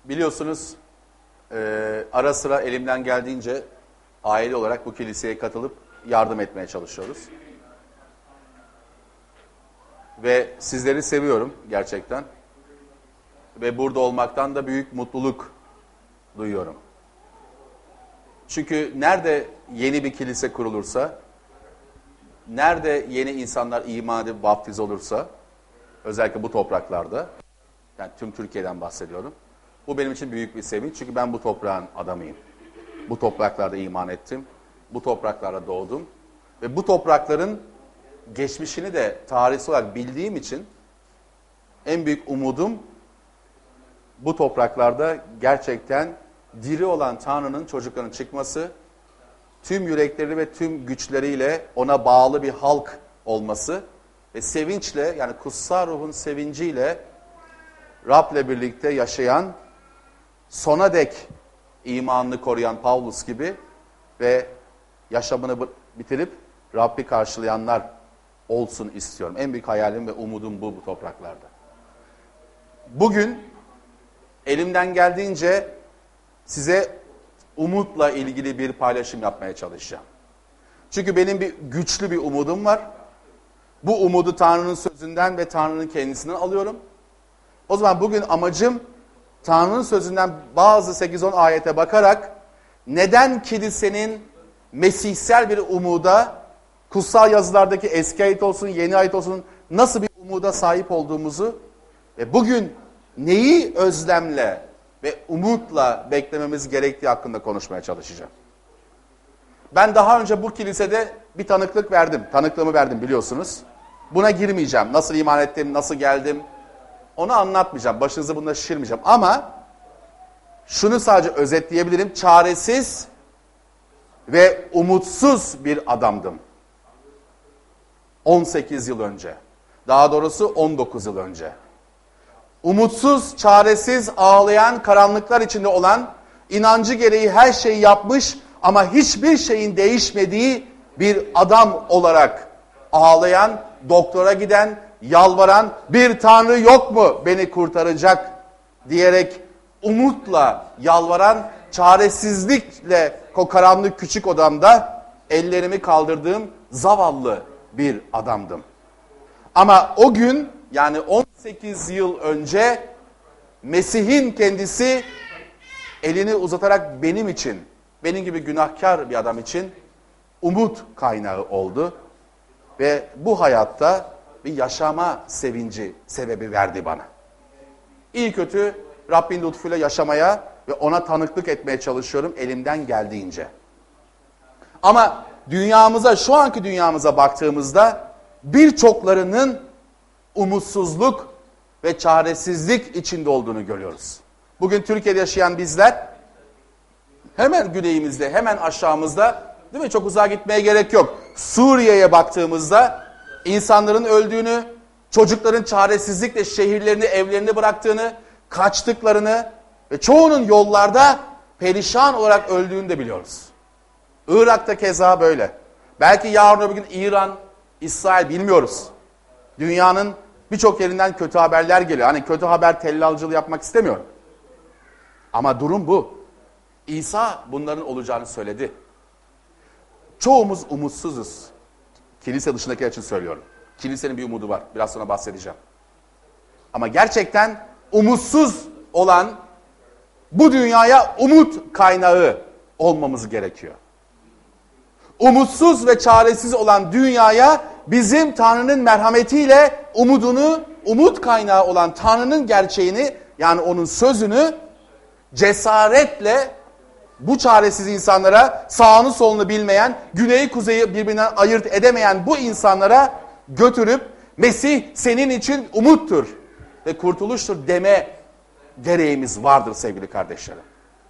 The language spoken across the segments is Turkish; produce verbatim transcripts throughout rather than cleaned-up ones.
Biliyorsunuz e, ara sıra elimden geldiğince aile olarak bu kiliseye katılıp yardım etmeye çalışıyoruz. Ve sizleri seviyorum gerçekten. Ve burada olmaktan da büyük mutluluk duyuyorum. Çünkü nerede yeni bir kilise kurulursa, nerede yeni insanlar iman edip vaftiz olursa, özellikle bu topraklarda, yani tüm Türkiye'den bahsediyorum. Bu benim için büyük bir sevinç çünkü ben bu toprağın adamıyım. Bu topraklarda iman ettim, bu topraklarda doğdum ve bu toprakların geçmişini de tarihsel olarak bildiğim için en büyük umudum bu topraklarda gerçekten diri olan Tanrı'nın çocuklarının çıkması, tüm yürekleri ve tüm güçleriyle ona bağlı bir halk olması ve sevinçle, yani kutsal ruhun sevinciyle Rab'le birlikte yaşayan, sona dek imanını koruyan Pavlus gibi ve yaşamını bitirip Rab'i karşılayanlar olsun istiyorum. En büyük hayalim ve umudum bu bu topraklarda. Bugün elimden geldiğince size umutla ilgili bir paylaşım yapmaya çalışacağım. Çünkü benim bir güçlü bir umudum var. Bu umudu Tanrı'nın sözünden ve Tanrı'nın kendisinden alıyorum. O zaman bugün amacım Tanrı'nın sözünden bazı sekiz on ayete bakarak neden kilisenin mesihsel bir umuda, kutsal yazılardaki eski ayet olsun, yeni ayet olsun, nasıl bir umuda sahip olduğumuzu ve bugün neyi özlemle ve umutla beklememiz gerektiği hakkında konuşmaya çalışacağım. Ben daha önce bu kilisede bir tanıklık verdim. Tanıklığımı verdim biliyorsunuz. Buna girmeyeceğim. Nasıl iman ettim, nasıl geldim onu anlatmayacağım. Başınızı bunda şişirmeyeceğim. Ama şunu sadece özetleyebilirim. Çaresiz ve umutsuz bir adamdım. on sekiz yıl önce. Daha doğrusu on dokuz yıl önce. Umutsuz, çaresiz, ağlayan, karanlıklar içinde olan, inancı gereği her şeyi yapmış ama hiçbir şeyin değişmediği bir adam olarak ağlayan, doktora giden, yalvaran, bir Tanrı yok mu beni kurtaracak diyerek umutla yalvaran, çaresizlikle o karanlık küçük odamda ellerimi kaldırdığım zavallı bir adamdım. Ama o gün, yani on sekiz yıl önce Mesih'in kendisi elini uzatarak benim için, benim gibi günahkar bir adam için umut kaynağı oldu. Ve bu hayatta bir yaşama sevinci sebebi verdi bana. İyi kötü Rabbin lütfuyla yaşamaya ve ona tanıklık etmeye çalışıyorum elimden geldiğince. Ama dünyamıza, şu anki dünyamıza baktığımızda birçoklarının umutsuzluk ve çaresizlik içinde olduğunu görüyoruz. Bugün Türkiye'de yaşayan bizler hemen güneyimizde, hemen aşağımızda, değil mi? Çok uzağa gitmeye gerek yok. Suriye'ye baktığımızda insanların öldüğünü, çocukların çaresizlikle şehirlerini, evlerini bıraktığını, kaçtıklarını ve çoğunun yollarda perişan olarak öldüğünü de biliyoruz. Irak'ta keza böyle. Belki yarın öbür gün İran, İsrail bilmiyoruz. Dünyanın birçok yerinden kötü haberler geliyor. Hani kötü haber tellalcılığı yapmak istemiyorum. Ama durum bu. İsa bunların olacağını söyledi. Çoğumuz umutsuzuz. Kilise dışındakiler için söylüyorum. Kilisenin bir umudu var. Biraz sonra bahsedeceğim. Ama gerçekten umutsuz olan bu dünyaya umut kaynağı olmamız gerekiyor. Umutsuz ve çaresiz olan dünyaya bizim Tanrı'nın merhametiyle umudunu, umut kaynağı olan Tanrı'nın gerçeğini, yani onun sözünü cesaretle bu çaresiz insanlara, sağını solunu bilmeyen, güneyi kuzeyi birbirinden ayırt edemeyen bu insanlara götürüp Mesih senin için umuttur ve kurtuluştur deme gereğimiz vardır sevgili kardeşlerim.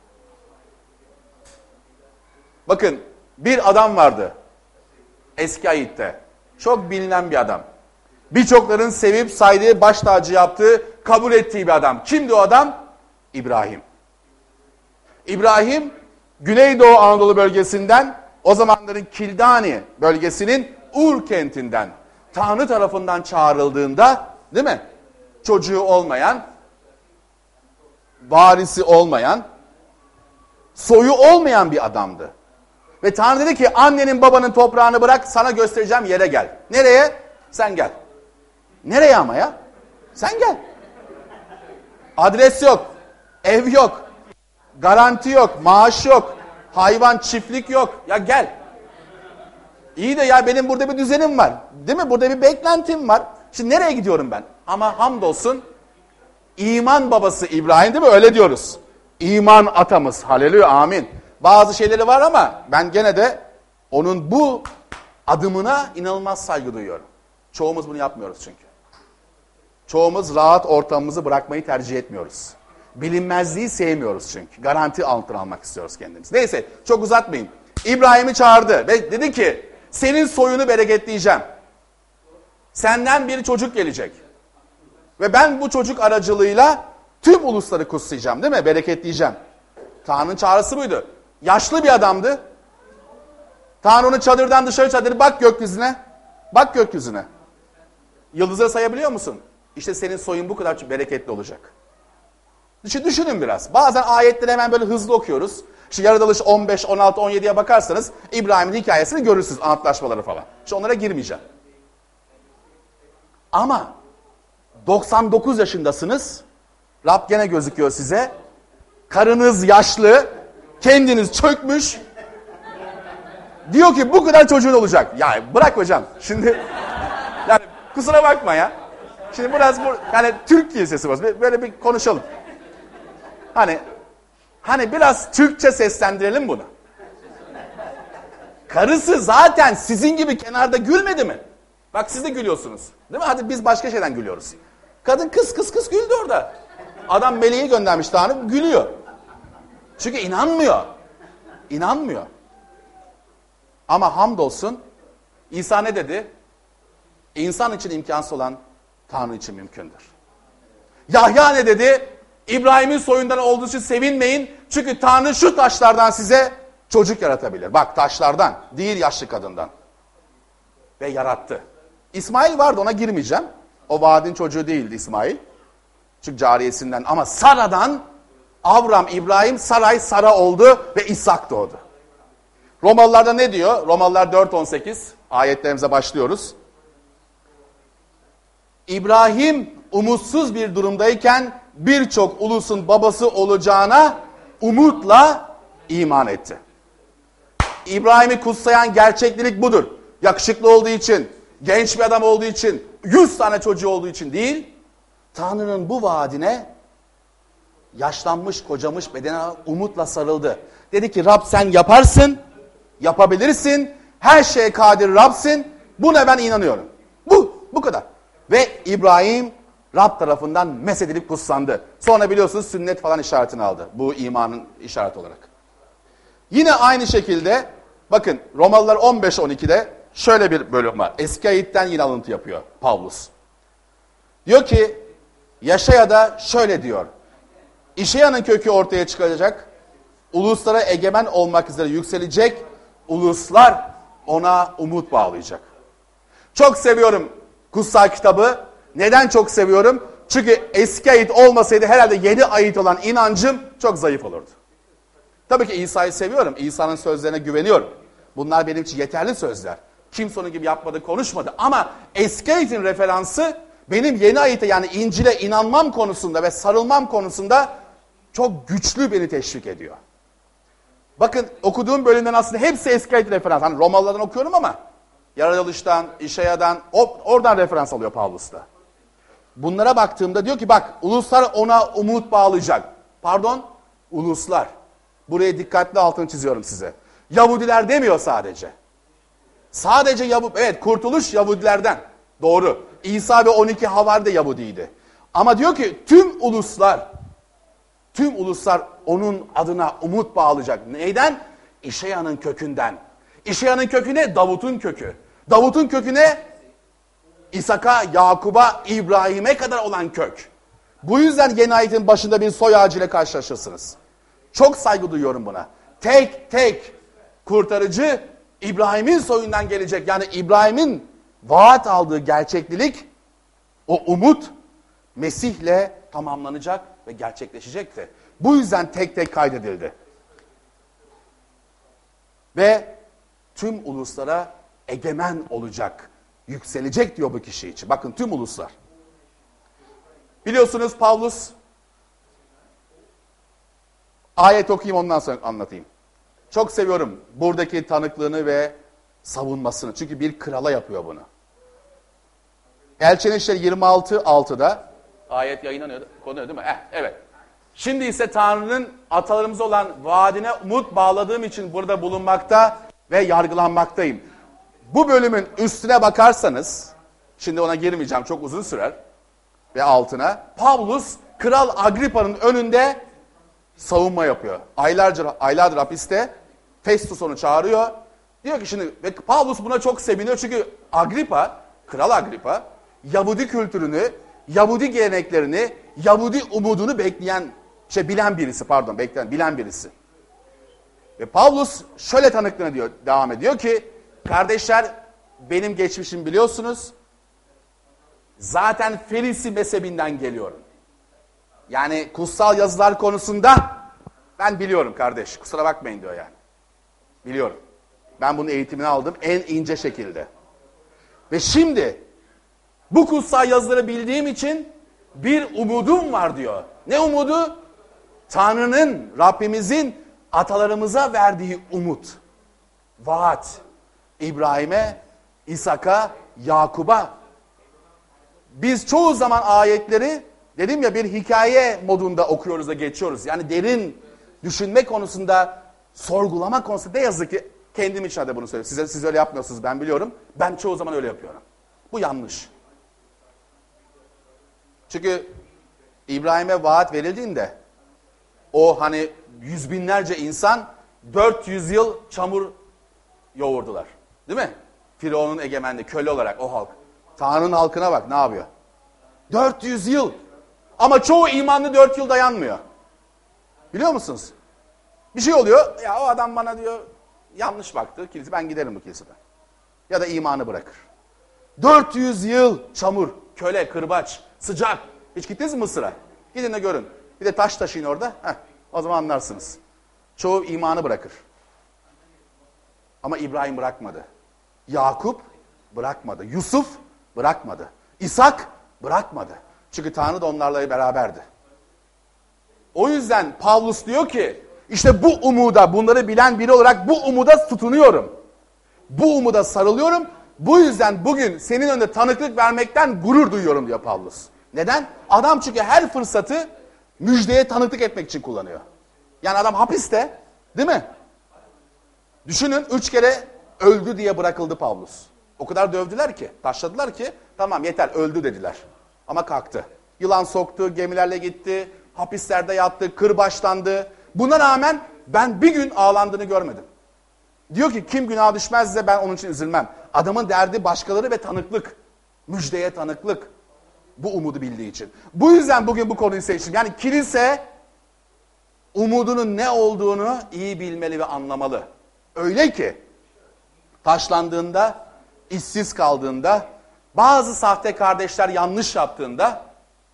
Bakın, bir adam vardı eski ayette. Çok bilinen bir adam. Birçokların sevip saydığı, baş tacı yaptığı, kabul ettiği bir adam. Kimdi o adam? İbrahim. İbrahim, Güneydoğu Anadolu bölgesinden, o zamanların Kildani bölgesinin Ur kentinden, Tanrı tarafından çağrıldığında, değil mi? Çocuğu olmayan, varisi olmayan, soyu olmayan bir adamdı. Ve Tanrı dedi ki annenin babanın toprağını bırak, sana göstereceğim yere gel. Nereye? Sen gel. Nereye ama ya? Sen gel. Adres yok, ev yok, garanti yok, maaş yok, hayvan, çiftlik yok. Ya gel. İyi de ya benim burada bir düzenim var. Değil mi? Burada bir beklentim var. Şimdi nereye gidiyorum ben? Ama hamdolsun iman babası İbrahim, değil mi? Öyle diyoruz. İman atamız. Haleluya, amin. Bazı şeyleri var ama ben gene de onun bu adımına inanılmaz saygı duyuyorum. Çoğumuz bunu yapmıyoruz çünkü. Çoğumuz rahat ortamımızı bırakmayı tercih etmiyoruz. Bilinmezliği sevmiyoruz çünkü. Garanti altına almak istiyoruz kendimiz. Neyse, çok uzatmayayım. İbrahim'i çağırdı ve dedi ki senin soyunu bereketleyeceğim. Senden bir çocuk gelecek. Ve ben bu çocuk aracılığıyla tüm ulusları kutsayacağım, değil mi? Bereketleyeceğim. Tanrı'nın çağrısı buydu. Yaşlı bir adamdı. Tanrı onu çadırdan dışarı çadırı, bak gökyüzüne. Bak gökyüzüne. Yıldızları sayabiliyor musun? İşte senin soyun bu kadar bereketli olacak. Düşünün biraz. Bazen ayetleri hemen böyle hızlı okuyoruz. İşte Yaratılış on beş, on altı, on yediye bakarsanız İbrahim'in hikayesini görürsünüz. Antlaşmaları falan. İşte onlara girmeyeceğim. Ama doksan dokuz yaşındasınız. Rab gene gözüküyor size. Karınız yaşlı. Kendiniz çökmüş. Diyor ki bu kadar çocuğun olacak. Ya bırak hocam. Şimdi yani kusura bakma ya. Şimdi biraz bu yani Türk kilisesi var. Böyle bir konuşalım. Hani hani biraz Türkçe seslendirelim bunu. Karısı zaten sizin gibi kenarda gülmedi mi? Bak siz de gülüyorsunuz. Değil mi? Hadi biz başka şeyden gülüyoruz. Kadın kıs kıs kıs güldü orada. Adam meleği göndermiş Tanrı, gülüyor. Çünkü inanmıyor. İnanmıyor. Ama hamdolsun İsa ne dedi? İnsan için imkansız olan Tanrı için mümkündür. Yahya ne dedi? İbrahim'in soyundan olduğu için sevinmeyin. Çünkü Tanrı şu taşlardan size çocuk yaratabilir. Bak taşlardan, değil yaşlı kadından. Ve yarattı. İsmail vardı, ona girmeyeceğim. O vaadin çocuğu değildi İsmail. Çünkü cariyesinden, ama Sara'dan Avram, İbrahim, Saray, Sara oldu ve İshak doğdu. Romalılarda ne diyor? Romalılar dört on sekiz ayetlerimize başlıyoruz. İbrahim umutsuz bir durumdayken birçok ulusun babası olacağına umutla iman etti. İbrahim'i kutsayan gerçeklik budur. Yakışıklı olduğu için, genç bir adam olduğu için, yüz tane çocuğu olduğu için değil, Tanrı'nın bu vaadine yaşlanmış, kocamış bedene umutla sarıldı. Dedi ki Rab sen yaparsın, yapabilirsin, her şeye kadir Rab'sin, buna ben inanıyorum. Bu, bu kadar. Ve İbrahim Rab tarafından mesedilip kutsandı. Sonra biliyorsunuz sünnet falan işaretini aldı. Bu imanın işareti olarak. Yine aynı şekilde bakın Romalılar on beş on ikide şöyle bir bölüm var. Eski ayetten yine alıntı yapıyor Pavlus. Diyor ki Yaşaya'da şöyle diyor. İşeya'nın kökü ortaya çıkacak. Uluslara egemen olmak üzere yükselecek. Uluslar ona umut bağlayacak. Çok seviyorum kutsal kitabı. Neden çok seviyorum? Çünkü eski ayet olmasaydı herhalde yeni ayet olan inancım çok zayıf olurdu. Tabii ki İsa'yı seviyorum. İsa'nın sözlerine güveniyorum. Bunlar benim için yeterli sözler. Kimse onun gibi yapmadı, konuşmadı. Ama eski ayetin referansı benim yeni ayete yani İncil'e inanmam konusunda ve sarılmam konusunda çok güçlü beni teşvik ediyor. Bakın okuduğum bölümden aslında hepsi eski ayet referans. Hani Romalılardan okuyorum ama Yaratılış'tan, İşaya'dan oradan referans alıyor Pavlus da. Bunlara baktığımda diyor ki bak uluslar ona umut bağlayacak. Pardon, uluslar. Buraya dikkatli altını çiziyorum size. Yahudiler demiyor sadece. Sadece Yahudi, evet kurtuluş Yahudilerden. Doğru. İsa ve on iki havari de Yahudiydi. Ama diyor ki tüm uluslar, tüm uluslar onun adına umut bağlayacak. Neyden? İşeya'nın kökünden. İşeya'nın kökü ne? Davut'un kökü. Davut'un kökü ne? İshak'a, Yakub'a, İbrahim'e kadar olan kök. Bu yüzden yeni ayetin başında bir soy ağacıyla karşılaşırsınız. Çok saygı duyuyorum buna. Tek tek kurtarıcı İbrahim'in soyundan gelecek. Yani İbrahim'in vaat aldığı gerçeklik, o umut Mesih'le tamamlanacak ve gerçekleşecekti. Bu yüzden tek tek kaydedildi. Ve tüm uluslara egemen olacak, yükselecek diyor bu kişi için. Bakın tüm uluslar. Biliyorsunuz Pavlus, ayet okuyayım ondan sonra anlatayım. Çok seviyorum buradaki tanıklığını ve savunmasını. Çünkü bir krala yapıyor bunu. Elçinin İşleri yirmi altı altıda ayet yayınlanıyor, konuyor değil mi? Eh, evet. Şimdi ise Tanrı'nın atalarımız olan vaadine umut bağladığım için burada bulunmakta ve yargılanmaktayım. Bu bölümün üstüne bakarsanız, şimdi ona girmeyeceğim, çok uzun sürer ve altına, Pavlus Kral Agripa'nın önünde savunma yapıyor. Aylarca, aylardır hapiste, Festus onu çağırıyor. Diyor ki şimdi, ve Pavlus buna çok seviniyor çünkü Agrippa, Kral Agrippa, Yahudi kültürünü, Yahudi geleneklerini, Yahudi umudunu bekleyen, şey bilen birisi pardon, bekleyen, bilen birisi. Ve Pavlus şöyle tanıklığına diyor, devam ediyor ki, kardeşler benim geçmişimi biliyorsunuz, zaten Ferisi mezhebinden geliyorum. Yani kutsal yazılar konusunda ben biliyorum kardeş, kusura bakmayın diyor yani. Biliyorum. Ben bunun eğitimini aldım en ince şekilde. Ve şimdi bu kutsal yazıları bildiğim için bir umudum var diyor. Ne umudu? Tanrı'nın, Rabbimizin atalarımıza verdiği umut. Vaat. İbrahim'e, İshak'a, Yakub'a. Biz çoğu zaman ayetleri, dedim ya, bir hikaye modunda okuyoruz da geçiyoruz. Yani derin düşünme konusunda, sorgulama konusunda ne yazık ki kendim için de bunu söylüyorum. Size, siz öyle yapmıyorsunuz, ben biliyorum. Ben çoğu zaman öyle yapıyorum. Bu yanlış. Çünkü İbrahim'e vaat verildiğinde o hani yüz binlerce insan dört yüz yıl çamur yoğurdular. Değil mi? Firavun'un egemenliği, köle olarak o halk. Tanrı'nın halkına bak ne yapıyor? dört yüz yıl. Ama çoğu imanlı dört yıl dayanmıyor. Biliyor musunuz? Bir şey oluyor. Ya o adam bana diyor yanlış baktı. Kilise, ben giderim bu kiliseden. Ya da imanı bırakır. dört yüz yıl çamur, köle, kırbaç, sıcak. Hiç gittiniz mi Mısır'a? Gidin de görün. Bir de taş taşıyın orada. Heh, o zaman anlarsınız. Çoğu imanı bırakır. Ama İbrahim bırakmadı. Yakup bırakmadı. Yusuf bırakmadı. İshak bırakmadı. Çünkü Tanrı da onlarla beraberdi. O yüzden Pavlus diyor ki, işte bu umuda, bunları bilen biri olarak bu umuda tutunuyorum. Bu umuda sarılıyorum. Bu yüzden bugün senin önünde tanıklık vermekten gurur duyuyorum diyor Pavlus. Neden? Adam çünkü her fırsatı müjdeye tanıklık etmek için kullanıyor. Yani adam hapiste, değil mi? Düşünün, üç kere öldü diye bırakıldı Pavlus. O kadar dövdüler ki, taşladılar ki, tamam yeter öldü dediler. Ama kalktı. Yılan soktu, gemilerle gitti, hapislerde yattı, kırbaçlandı. Buna rağmen ben bir gün ağlandığını görmedim. Diyor ki kim günaha düşmezse ben onun için üzülmem. Adamın derdi başkaları ve tanıklık. Müjdeye tanıklık. Bu umudu bildiği için. Bu yüzden bugün bu konuyu seçtim. Yani kilise umudunun ne olduğunu iyi bilmeli ve anlamalı. Öyle ki taşlandığında, işsiz kaldığında, bazı sahte kardeşler yanlış yaptığında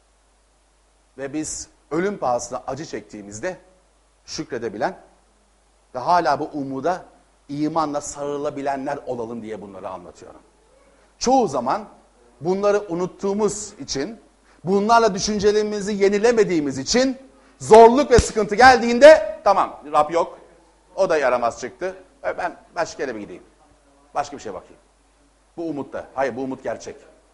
ve biz ölüm pahasına acı çektiğimizde şükredebilen ve hala bu umuda imanla sarılabilenler olalım diye bunları anlatıyorum. Çoğu zaman bunları unuttuğumuz için, bunlarla düşüncelerimizi yenilemediğimiz için zorluk ve sıkıntı geldiğinde tamam Rab yok, o da yaramaz çıktı, ben başka yere mi gideyim, başka bir şeye bakayım. Bu umut da, hayır bu umut gerçek.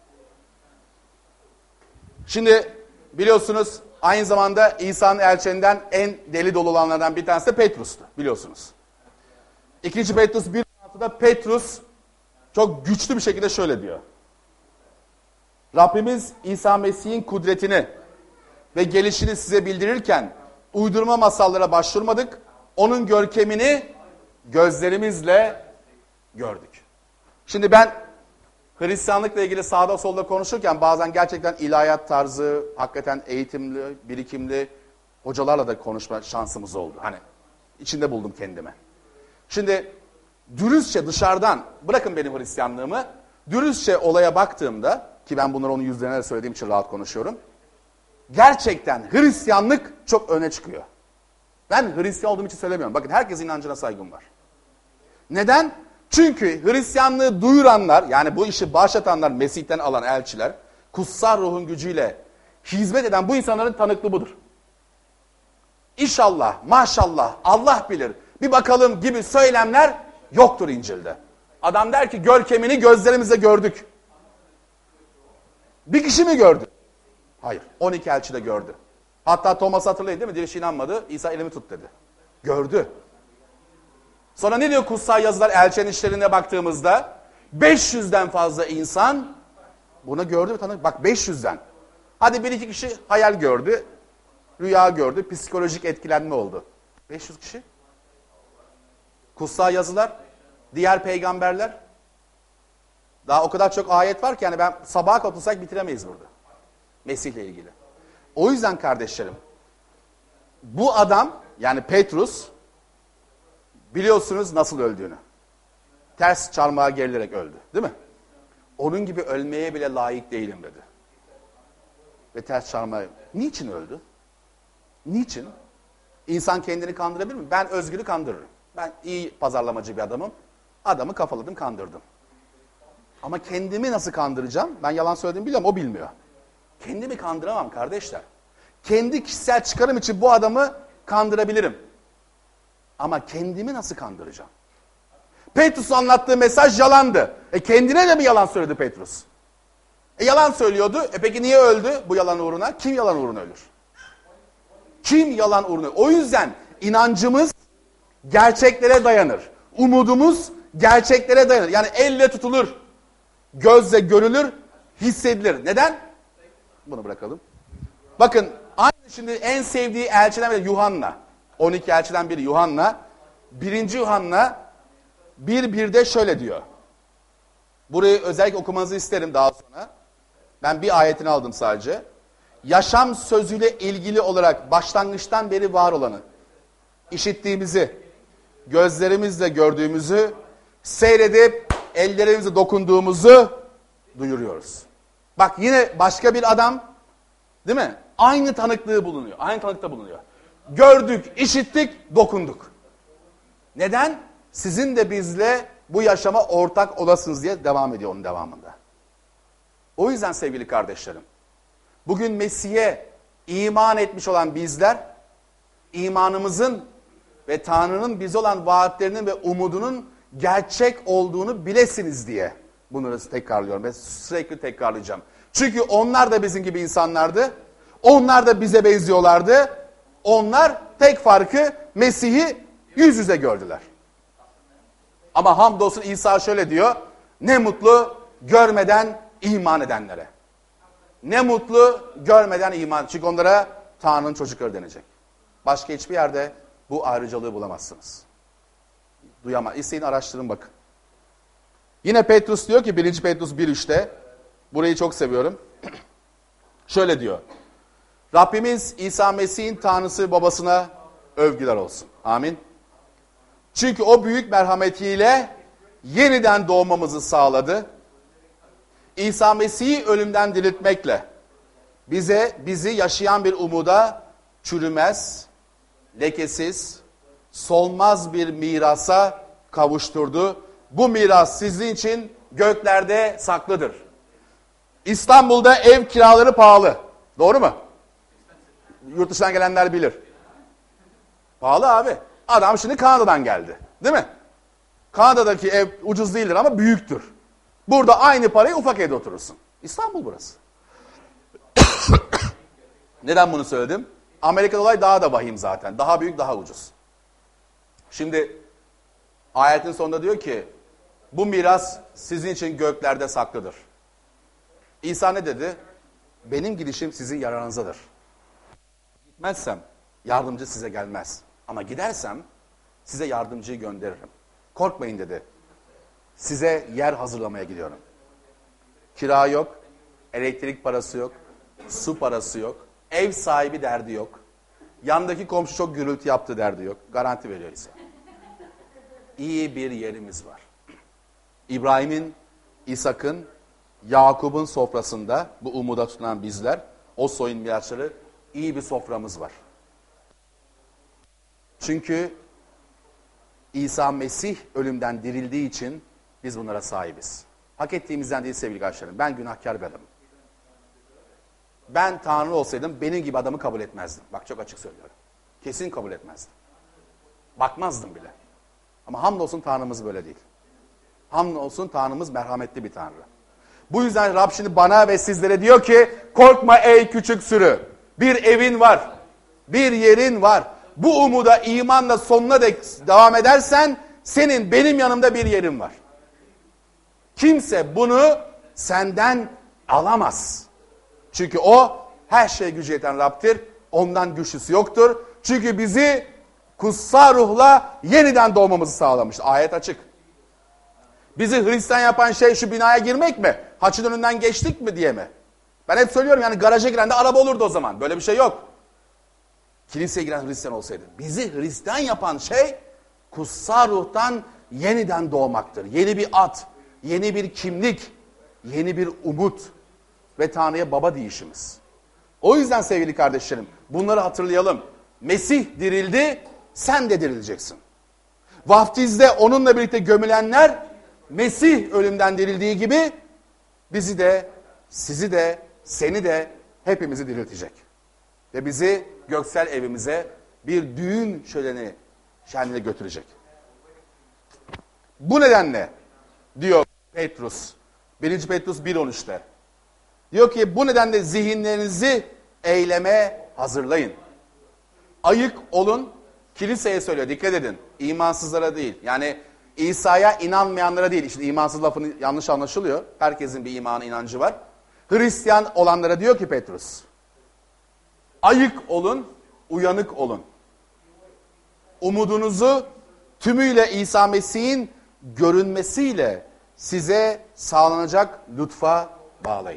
Şimdi biliyorsunuz aynı zamanda İsa'nın elçilerinden en deli dolu olanlardan bir tanesi de Petrus'tu biliyorsunuz. İkinci Petrus bir altıda Petrus çok güçlü bir şekilde şöyle diyor. Rabbimiz İsa Mesih'in kudretini ve gelişini size bildirirken uydurma masallara başvurmadık. Onun görkemini gözlerimizle gördük. Şimdi ben Hristiyanlıkla ilgili sağda solda konuşurken bazen gerçekten ilahiyat tarzı, hakikaten eğitimli, birikimli hocalarla da konuşma şansımız oldu. Hani içinde buldum kendimi. Şimdi dürüstçe dışarıdan, bırakın benim Hristiyanlığımı, dürüstçe olaya baktığımda, ki ben bunları onun yüzlerine de söylediğim için rahat konuşuyorum. gerçekten Hristiyanlık çok öne çıkıyor. Ben Hristiyan olduğum için söylemiyorum. Bakın herkesin inancına saygım var. Neden? Çünkü Hristiyanlığı duyuranlar, yani bu işi başlatanlar, Mesih'ten alan elçiler, kutsal ruhun gücüyle hizmet eden bu insanların tanıklığı budur. İnşallah, maşallah, Allah bilir, bir bakalım gibi söylemler yoktur İncil'de. Adam der ki görkemini gözlerimizle gördük. Bir kişi mi gördü? Hayır, on iki elçi de gördü. Hatta Thomas hatırlayın değil mi? Dirişi inanmadı, İsa elimi tut dedi. Gördü. Sonra ne diyor kutsal yazılar elçilerin işlerine baktığımızda? beş yüzden fazla insan bunu gördü ve tanıdı. Bak beş yüzden. Hadi bir iki kişi hayal gördü, rüya gördü, psikolojik etkilenme oldu. beş yüz kişi. Kutsal yazılar, diğer peygamberler. Daha o kadar çok ayet var ki yani ben sabaha katılsak bitiremeyiz burada. Mesih'le ilgili. O yüzden kardeşlerim, bu adam yani Petrus biliyorsunuz nasıl öldüğünü. Ters çarmıha gerilerek öldü, değil mi? Onun gibi ölmeye bile layık değilim dedi. Ve ters çarmıha... Niçin öldü? Niçin? İnsan kendini kandırabilir mi? Ben Özgür'ü kandırırım. Ben iyi pazarlamacı bir adamım. Adamı kafaladım, kandırdım. Ama kendimi nasıl kandıracağım? Ben yalan söylediğimi biliyorum, o bilmiyor. Kendimi kandıramam kardeşler. Kendi kişisel çıkarım için bu adamı kandırabilirim. Ama kendimi nasıl kandıracağım? Petrus'un anlattığı mesaj yalandı. E kendine de mi yalan söyledi Petrus? E yalan söylüyordu. E peki niye öldü bu yalan uğruna? Kim yalan uğruna ölür? Kim yalan uğruna ölür? O yüzden inancımız gerçeklere dayanır. Umudumuz gerçeklere dayanır. Yani elle tutulur, gözle görülür, hissedilir. Neden? Bunu bırakalım. Bakın aynı şimdi en sevdiği elçiden biri Yuhanna. on iki elçiden biri Yuhanna. birinci Yuhanna bir birde şöyle diyor. Burayı özellikle okumanızı isterim daha sonra. Ben bir ayetini aldım sadece. Yaşam sözüyle ilgili olarak başlangıçtan beri var olanı, işittiğimizi, gözlerimizle gördüğümüzü, seyredip ellerimizle dokunduğumuzu duyuruyoruz. Bak yine başka bir adam, değil mi? Aynı tanıklığı bulunuyor. Aynı tanıklıkta bulunuyor. Gördük, işittik, dokunduk. Neden? Sizin de bizle bu yaşama ortak olasınız diye devam ediyor onun devamında. O yüzden sevgili kardeşlerim, bugün Mesih'e iman etmiş olan bizler, imanımızın ve Tanrı'nın bize olan vaatlerinin ve umudunun gerçek olduğunu bilesiniz diye bunları tekrarlıyorum ve sürekli tekrarlayacağım. Çünkü onlar da bizim gibi insanlardı. Onlar da bize benziyorlardı. Onlar tek farkı Mesih'i yüz yüze gördüler. Ama hamdolsun İsa şöyle diyor. Ne mutlu görmeden iman edenlere. Ne mutlu görmeden iman. Çünkü onlara Tanrı'nın çocukları denecek. Başka hiçbir yerde bu ayrıcalığı bulamazsınız. Duyamaz. İsteyin araştırın bakın. Yine Petrus diyor ki birinci Petrus bir üçte. Burayı çok seviyorum. Şöyle diyor. Rabbimiz İsa Mesih'in Tanrısı babasına övgüler olsun. Amin. Çünkü o büyük merhametiyle yeniden doğmamızı sağladı. İsa Mesih'i ölümden diriltmekle bize bizi yaşayan bir umuda çürümez, lekesiz, solmaz bir mirasa kavuşturdu. Bu miras sizin için göklerde saklıdır. İstanbul'da ev kiraları pahalı. Doğru mu? Yurt dışından gelenler bilir. Pahalı abi. Adam şimdi Kanada'dan geldi. Değil mi? Kanada'daki ev ucuz değildir ama büyüktür. Burada aynı parayı ufak evde oturursun. İstanbul burası. Neden bunu söyledim? Amerika'da olay daha da vahim zaten. Daha büyük, daha ucuz. Şimdi ayetin sonunda diyor ki bu miras sizin için göklerde saklıdır. İsa ne dedi? Benim gidişim sizin yararınızadır. Gitmezsem yardımcı size gelmez. Ama gidersem size yardımcıyı gönderirim. Korkmayın dedi. Size yer hazırlamaya gidiyorum. Kira yok, elektrik parası yok, su parası yok, ev sahibi derdi yok. Yandaki komşu çok gürültü yaptı derdi yok. Garanti veriyor İsa. İyi bir yerimiz var. İbrahim'in, İshak'ın, Yakup'un sofrasında bu umuda tutunan bizler o soyun mirasçıları iyi bir soframız var. Çünkü İsa Mesih ölümden dirildiği için biz bunlara sahibiz. Hak ettiğimizden değil sevgili kardeşlerim. Ben günahkar bir adamım. Ben Tanrı olsaydım benim gibi adamı kabul etmezdim. Bak çok açık söylüyorum. Kesin kabul etmezdim. Bakmazdım bile. Ama hamdolsun Tanrımız böyle değil. Hamdolsun Tanrımız merhametli bir Tanrı. Bu yüzden Rab şimdi bana ve sizlere diyor ki korkma ey küçük sürü. Bir evin var. Bir yerin var. Bu umuda imanla sonuna dek devam edersen senin benim yanımda bir yerin var. Kimse bunu senden alamaz. Çünkü o her şeye gücü yeten Rab'dir. Ondan güçlüsü yoktur. Çünkü bizi kutsal ruhla yeniden doğmamızı sağlamıştır. Ayet açık. Bizi Hristiyan yapan şey şu binaya girmek mi? Haçın önünden geçtik mi diye mi? Ben hep söylüyorum yani garaja giren de araba olurdu o zaman. Böyle bir şey yok. Kiliseye giren Hristiyan olsaydı. Bizi Hristiyan yapan şey kutsal ruhtan yeniden doğmaktır. Yeni bir ad, yeni bir kimlik, yeni bir umut ve Tanrı'ya baba deyişimiz. O yüzden sevgili kardeşlerim bunları hatırlayalım. Mesih dirildi, sen de dirileceksin. Vaftizde onunla birlikte gömülenler Mesih ölümden dirildiği gibi bizi de, sizi de, seni de hepimizi diriltecek. Ve bizi göksel evimize bir düğün şöleni şenliğine götürecek. Bu nedenle diyor Petrus, birinci Petrus bir on üçte. Diyor ki bu nedenle zihinlerinizi eyleme hazırlayın. Ayık olun, kiliseye söylüyor, dikkat edin. İmansızlara değil. Yani İsa'ya inanmayanlara değil. İşte imansız lafını yanlış anlaşılıyor. Herkesin bir imanı, inancı var. Hristiyan olanlara diyor ki Petrus, ayık olun, uyanık olun. Umudunuzu tümüyle İsa Mesih'in görünmesiyle size sağlanacak lütfa bağlayın.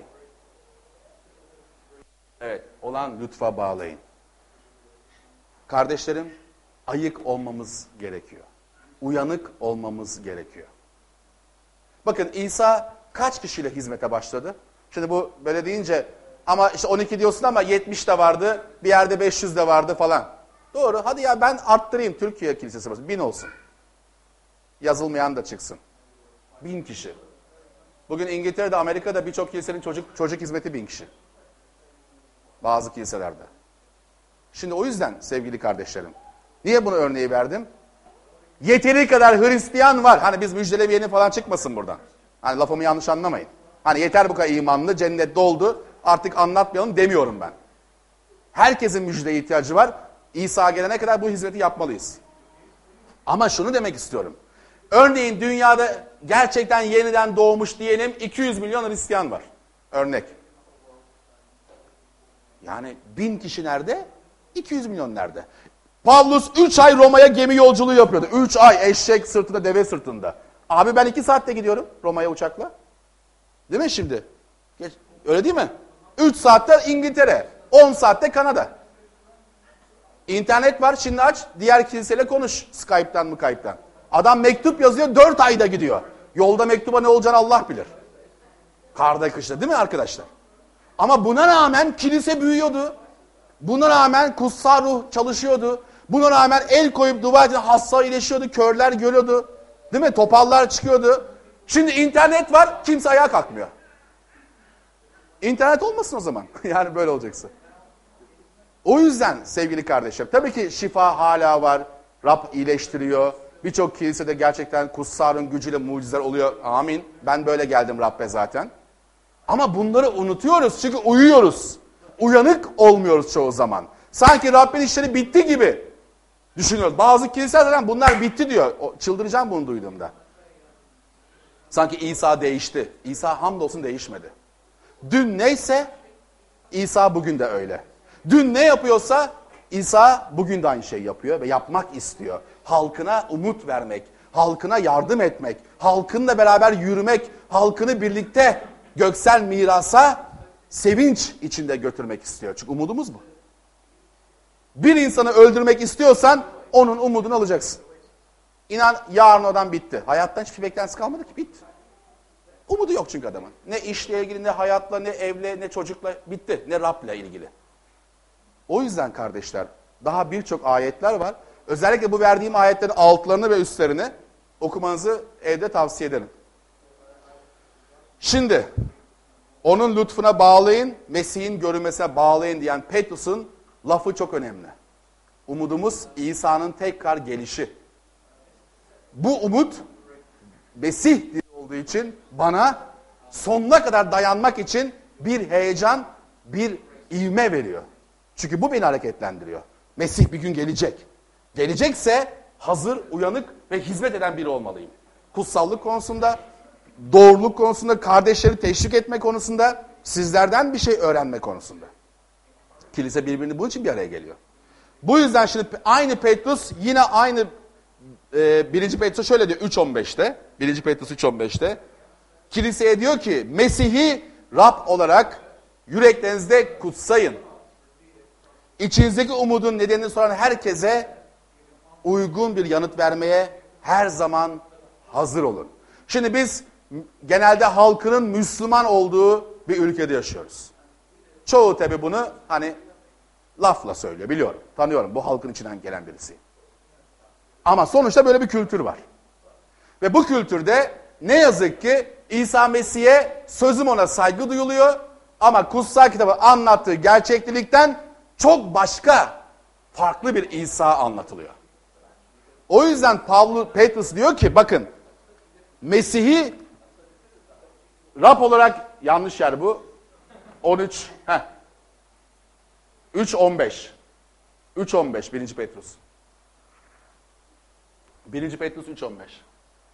Evet, olan lütfa bağlayın. Kardeşlerim, ayık olmamız gerekiyor. Uyanık olmamız gerekiyor. Bakın İsa kaç kişiyle hizmete başladı? Şimdi bu böyle deyince ama işte on iki diyorsun ama yetmiş de vardı, bir yerde beş yüz de vardı falan. Doğru, hadi ya ben arttırayım Türkiye Kilisesi burası, bin olsun. Yazılmayan da çıksın. Bin kişi. Bugün İngiltere'de, Amerika'da birçok kilisenin çocuk, çocuk hizmeti bin kişi. Bazı kiliselerde. Şimdi o yüzden sevgili kardeşlerim, niye bunu örneği verdim? Yeteri kadar Hristiyan var. Hani biz müjdelemeyelim falan çıkmasın buradan. Hani lafımı yanlış anlamayın. Hani yeter bu kadar imanlı, cennet doldu, artık anlatmayalım demiyorum ben. Herkesin müjdeye ihtiyacı var. İsa gelene kadar bu hizmeti yapmalıyız. Ama şunu demek istiyorum. Örneğin dünyada gerçekten yeniden doğmuş diyelim iki yüz milyon Hristiyan var. Örnek. Yani bin kişi nerede? iki yüz milyon nerede? Pavlus üç ay Roma'ya gemi yolculuğu yapıyordu. üç ay eşek sırtında, deve sırtında. Abi ben iki saatte gidiyorum Roma'ya uçakla. Değil mi şimdi? Öyle değil mi? üç saatte İngiltere, on saatte Kanada. İnternet var, şimdi aç, diğer kiliseyle konuş. Skype'tan mı Skype'tan. Adam mektup yazıyor, dört ayda gidiyor. Yolda mektuba ne olacağını Allah bilir. Karda kışta değil mi arkadaşlar? Ama buna rağmen kilise büyüyordu. Buna rağmen kutsal ruh çalışıyordu. Buna rağmen el koyup dua edin, hasta iyileşiyordu, körler görüyordu. Değil mi? Topallar çıkıyordu. Şimdi internet var, kimse ayağa kalkmıyor. İnternet olmasın o zaman. Yani böyle olacaksa. O yüzden sevgili kardeşlerim, tabii ki şifa hala var. Rab iyileştiriyor. Birçok kilisede gerçekten kutsalın gücüyle mucizeler oluyor. Amin. Ben böyle geldim Rabbe zaten. Ama bunları unutuyoruz çünkü uyuyoruz. Uyanık olmuyoruz çoğu zaman. Sanki Rabbin işleri bitti gibi düşünüyoruz. Bazı kiliseler zaten bunlar bitti diyor. Çıldıracağım bunu duyduğumda. Sanki İsa değişti. İsa hamdolsun değişmedi. Dün neyse İsa bugün de öyle. Dün ne yapıyorsa İsa bugün de aynı şeyi yapıyor ve yapmak istiyor. Halkına umut vermek, halkına yardım etmek, halkınla beraber yürümek, halkını birlikte göksel mirasa sevinç içinde götürmek istiyor. Çünkü umudumuz bu. Bir insanı öldürmek istiyorsan onun umudunu alacaksın. İnan yarın odan bitti. Hayattan hiçbir beklentisi kalmadı ki, bitti. Umudu yok çünkü adamın. Ne işle ilgili, ne hayatla, ne evle, ne çocukla, bitti. Ne Rab'le ilgili. O yüzden kardeşler, daha birçok ayetler var. Özellikle bu verdiğim ayetlerin altlarını ve üstlerini okumanızı evde tavsiye ederim. Şimdi, onun lütfuna bağlayın, Mesih'in görünmesine bağlayın diyen Petrus'un lafı çok önemli. Umudumuz İsa'nın tekrar gelişi. Bu umut, Mesih olduğu için bana sonuna kadar dayanmak için bir heyecan, bir ivme veriyor. Çünkü bu beni hareketlendiriyor. Mesih bir gün gelecek. Gelecekse hazır, uyanık ve hizmet eden biri olmalıyım. Kutsallık konusunda, doğruluk konusunda, kardeşleri teşvik etme konusunda, sizlerden bir şey öğrenme konusunda. Kilise birbirini bunun için bir araya geliyor. Bu yüzden şimdi aynı Petrus yine aynı e, birinci Petrus şöyle diyor üç on beşte. birinci Petrus üç on beşte. Kiliseye diyor ki Mesih'i Rab olarak yüreklerinizde kutsayın. İçinizdeki umudun nedenini soran herkese uygun bir yanıt vermeye her zaman hazır olun. Şimdi biz genelde halkının Müslüman olduğu bir ülkede yaşıyoruz. Çoğu tabi bunu hani lafla söylüyor, biliyorum, tanıyorum, bu halkın içinden gelen birisi. Ama sonuçta böyle bir kültür var. Ve bu kültürde ne yazık ki İsa Mesih'e sözüm ona saygı duyuluyor ama kutsal kitabı anlattığı gerçeklikten çok başka, farklı bir İsa anlatılıyor. O yüzden Pavlus, Petrus diyor ki bakın Mesih'i Rab olarak, yanlış yer bu, on üç, heh, üç on beş, üç on beş birinci Petrus. birinci Petrus üç on beş.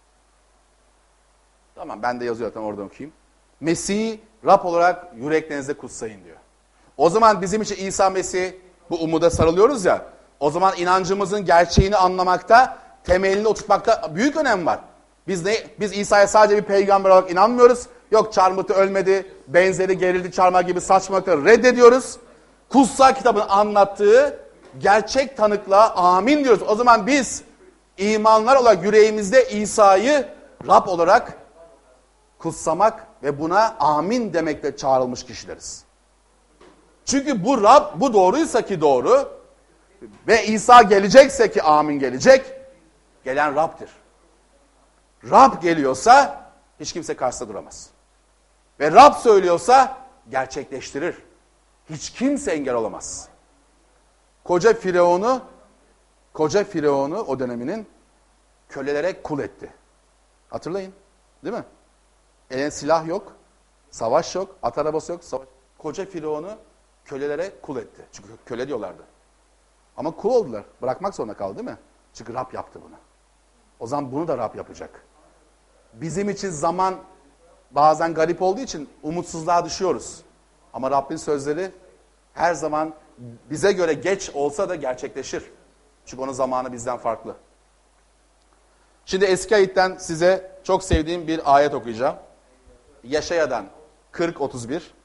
Tamam, ben de yazıyor tam, oradan okuyayım. Mesih'i Rab olarak yüreklerinizde kutsayın diyor. O zaman bizim için İsa Mesih, bu umuda sarılıyoruz ya, o zaman inancımızın gerçeğini anlamakta, temelini oturtmakta büyük önem var. Biz ne? Biz İsa'ya sadece bir peygamber olarak inanmıyoruz. Yok çarmıhta ölmedi, benzeri gerildi çarmıha gibi saçmalıkları reddediyoruz. Kutsal kitabın anlattığı gerçek tanıklığa amin diyoruz. O zaman biz imanlar olarak yüreğimizde İsa'yı Rab olarak kutsamak ve buna amin demekle çağrılmış kişileriz. Çünkü bu Rab, bu doğruysa ki doğru ve İsa gelecekse ki amin gelecek, gelen Rab'dir. Rab geliyorsa hiç kimse karşısında duramaz. Ve Rab söylüyorsa gerçekleştirir. Hiç kimse engel olamaz. Koca Firavun'u, koca Firavun'u o döneminin kölelere kul etti. Hatırlayın, değil mi? Elin silah yok, savaş yok, at arabası yok, savaş. Koca Firavun'u kölelere kul etti. Çünkü köle diyorlardı. Ama kul oldular. Bırakmak zorunda kaldı, değil mi? Çünkü Rab yaptı bunu. O zaman bunu da Rab yapacak. Bizim için zaman bazen garip olduğu için umutsuzluğa düşüyoruz. Ama Rabbin sözleri her zaman bize göre geç olsa da gerçekleşir. Çünkü onun zamanı bizden farklı. Şimdi eski ayetten size çok sevdiğim bir ayet okuyacağım. Yaşaya'dan kırk otuz bir.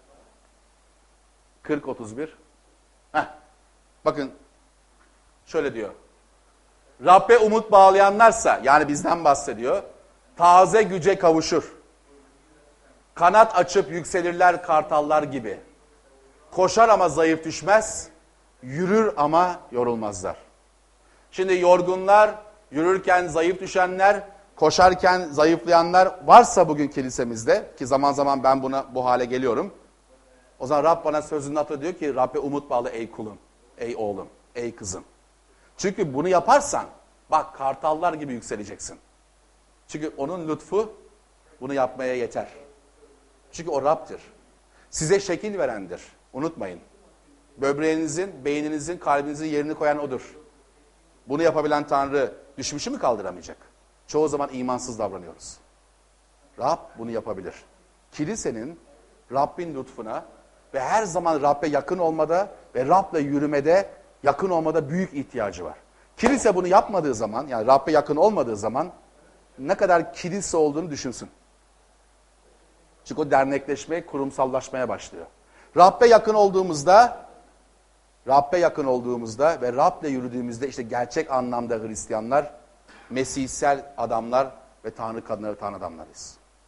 kırk otuz bir. Heh. Bakın şöyle diyor. Rabbe umut bağlayanlarsa, yani bizden bahsediyor, taze güce kavuşur. Kanat açıp yükselirler kartallar gibi. Koşar ama zayıf düşmez, yürür ama yorulmazlar. Şimdi yorgunlar, yürürken zayıf düşenler, koşarken zayıflayanlar varsa bugün kilisemizde, ki zaman zaman ben buna bu hale geliyorum. O zaman Rab bana sözünün atı diyor ki Rabbe umut bağlı ey kulum, ey oğlum, ey kızım. Çünkü bunu yaparsan bak kartallar gibi yükseleceksin. Çünkü onun lütfu bunu yapmaya yeter. Çünkü o Rab'dir. Size şekil verendir. Unutmayın. Böbreğinizin, beyninizin, kalbinizin yerini koyan odur. Bunu yapabilen Tanrı düşmüşü mü kaldıramayacak? Çoğu zaman imansız davranıyoruz. Rab bunu yapabilir. Kilisenin Rabbin lütfuna ve her zaman Rab'be yakın olmada ve Rab'le yürümede yakın olmada büyük ihtiyacı var. Kilise bunu yapmadığı zaman, yani Rab'be yakın olmadığı zaman ne kadar kilise olduğunu düşünsün. Çünkü o dernekleşmeye, kurumsallaşmaya başlıyor. Rab'be yakın olduğumuzda, Rab'be yakın olduğumuzda ve Rab'le yürüdüğümüzde işte gerçek anlamda Hristiyanlar, Mesihsel adamlar ve Tanrı kadınları, Tanrı adamlarıyız.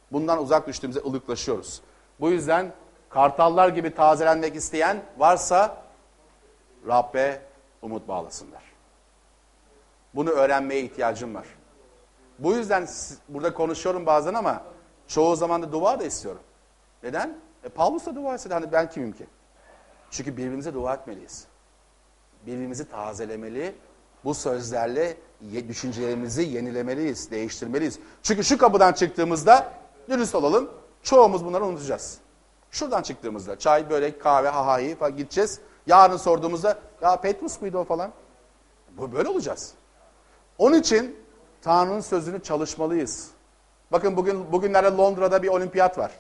Bundan uzak düştüğümüzde ılıklaşıyoruz. Bu yüzden kartallar gibi tazelenmek isteyen varsa Rabbe umut bağlasınlar. Bunu öğrenmeye ihtiyacım var. Bu yüzden burada konuşuyorum bazen ama çoğu zaman da dua da istiyorum. Neden? E, Pavlus da dua istedi. Hani ben kimim ki? Çünkü birbirimize dua etmeliyiz. Birbirimizi tazelemeli. Bu sözlerle düşüncelerimizi yenilemeliyiz, değiştirmeliyiz. Çünkü şu kapıdan çıktığımızda dürüst olalım. Çoğumuz bunları unutacağız. Şuradan çıktığımızda çay, börek, kahve, hahayi falan gideceğiz. Yarın sorduğumuzda ya Petrus muydu o falan? Bu böyle olacağız. Onun için Tanrı'nın sözünü çalışmalıyız. Bakın bugün bugünlerde Londra'da bir olimpiyat var.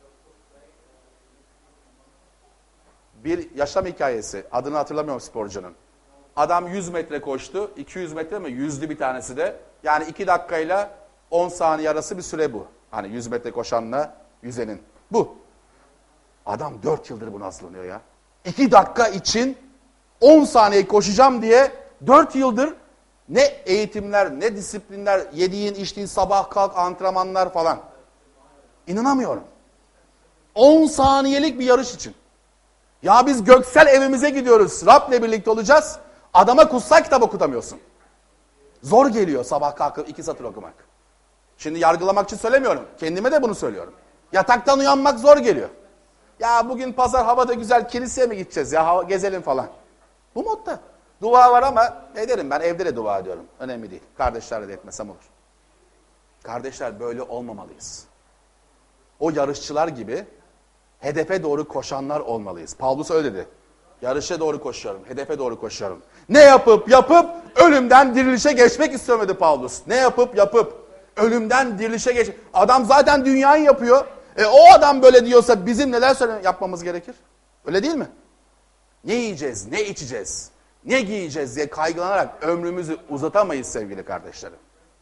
Bir yaşam hikayesi. Adını hatırlamıyorum sporcunun. Adam yüz metre koştu. iki yüz metre mi? Yüzdü bir tanesi de. Yani iki dakikayla on saniye arası bir süre bu. Hani yüz metre koşanla yüzenin. Bu. Adam dört yıldır buna hazırlanıyor ya. iki dakika için on saniye koşacağım diye dört yıldır ne eğitimler, ne disiplinler, yediğin, içtiğin, sabah kalk antrenmanlar falan. İnanamıyorum. on saniyelik bir yarış için. Ya biz göksel evimize gidiyoruz. Rab'le birlikte olacağız. Adama kutsal kitap okutamıyorsun. Zor geliyor sabah kalkıp iki satır okumak. Şimdi yargılamak için söylemiyorum. Kendime de bunu söylüyorum. Yataktan uyanmak zor geliyor. Ya bugün pazar havada güzel kiliseye mi gideceğiz ya hava, gezelim falan. Bu modda. Dua var ama ederim ben evde de dua ediyorum. Önemli değil. Kardeşlerle de etmesem olur. Kardeşler böyle olmamalıyız. O yarışçılar gibi hedefe doğru koşanlar olmalıyız. Pavlus öyle dedi. Yarışa doğru koşuyorum, hedefe doğru koşuyorum. Ne yapıp yapıp ölümden dirilişe geçmek istemedi Pavlus. Ne yapıp yapıp ölümden dirilişe geç. Adam zaten dünyayı yapıyor. E o adam böyle diyorsa bizim neler söyle yapmamız gerekir? Öyle değil mi? Ne yiyeceğiz, ne içeceğiz, ne giyeceğiz diye kaygılanarak ömrümüzü uzatamayız sevgili kardeşlerim.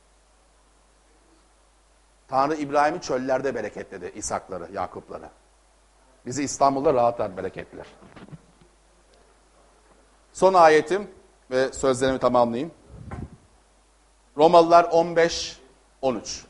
Tanrı İbrahim'i çöllerde bereketledi, İshakları, Yakupları. Bizi İstanbul'da rahat rahat bereketler. Son ayetim ve sözlerimi tamamlayayım. Romalılar on beş on üç.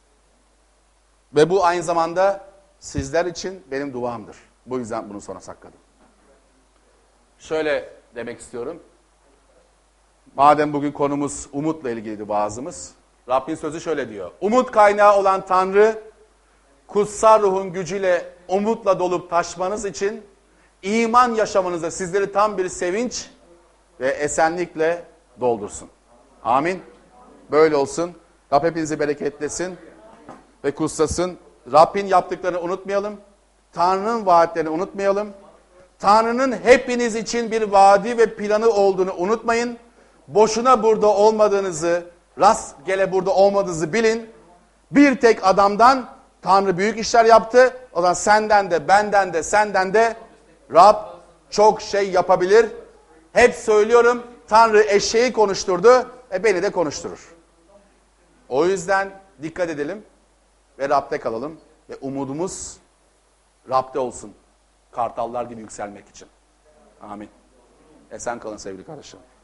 Ve bu aynı zamanda sizler için benim duamdır. Bu yüzden bunu sona sakladım. Şöyle demek istiyorum. Madem bugün konumuz umutla ilgiliydi bazımız. Rabbin sözü şöyle diyor. Umut kaynağı olan Tanrı, kutsal ruhun gücüyle umutla dolup taşmanız için iman yaşamınızda sizleri tam bir sevinç ve esenlikle doldursun. Amin. Böyle olsun. Rab hepinizi bereketlesin ve kutsasın. Rabbin yaptıklarını unutmayalım. Tanrı'nın vaatlerini unutmayalım. Tanrı'nın hepiniz için bir vaadi ve planı olduğunu unutmayın. Boşuna burada olmadığınızı, rastgele burada olmadığınızı bilin. Bir tek adamdan Tanrı büyük işler yaptı. O zaman senden de, benden de, senden de Rab çok şey yapabilir. Hep söylüyorum, Tanrı eşeği konuşturdu, e beni de konuşturur. O yüzden dikkat edelim ve Rab'de kalalım. Ve umudumuz Rab'de olsun. Kartallar gibi yükselmek için. Amin. Esen kalın sevgili kardeşlerim.